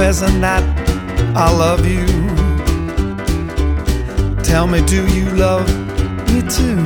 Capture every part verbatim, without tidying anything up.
confessing that I love you. Tell me, do you love me too?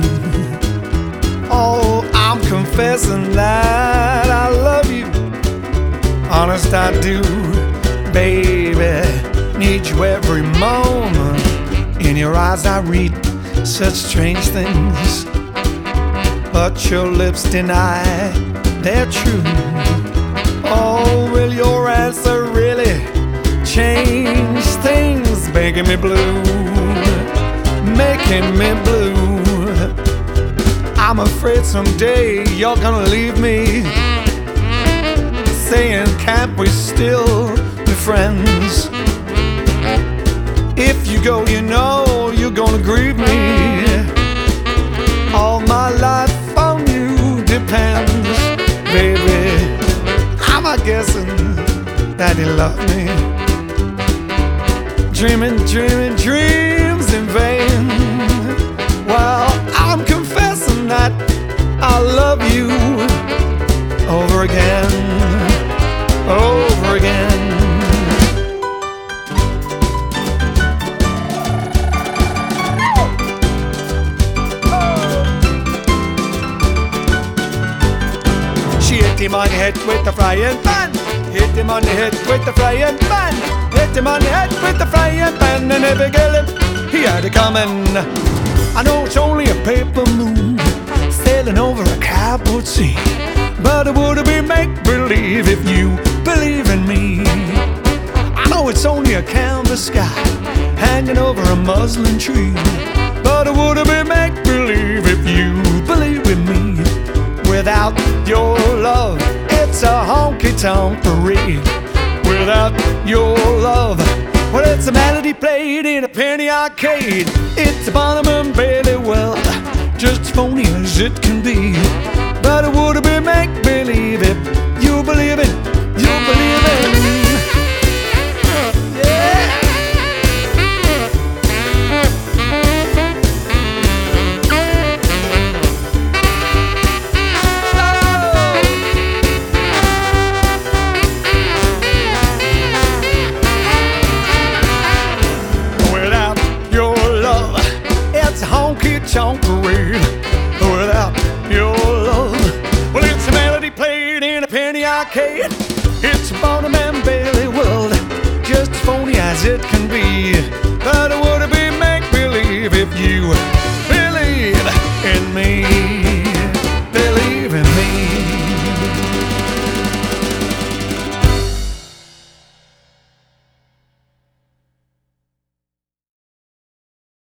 Oh, I'm confessing that I love you. Honest, I do, baby. Need you every moment. In your eyes I read such strange things, but your lips deny they're true. Oh, will your answer really change things? Making me blue, making me blue. I'm afraid someday you're gonna leave me, saying can't we still be friends? If you go, you know you're gonna grieve me. All my life on you depends, baby. I'm a guessing that you love me. Dreaming, dreaming, dreams in vain. Well, I'm confessing that I love you over again, over again. Hit him on the head with the frying pan. Hit him on the head with the frying pan. Hit him on the head with the frying pan. And every girl he had it coming. I know it's only a paper moon sailing over a cowboy sea, but it would be make-believe if you believe in me. I know it's only a canvas sky hanging over a muslin tree, but it would be make-believe if you believe in me. Without your love, it's a honky-tonk parade. Without your love, well, it's a melody played in a penny arcade. It's a Bonham and Bailey well, just as phony as it can be. But it would be make-believe if you believe it, you believe it. Honky-tonk parade. Without your love, well, it's a melody played in a penny arcade. It's a Bonham and Bailey world, just as phony as it can be. But it would be make-believe if you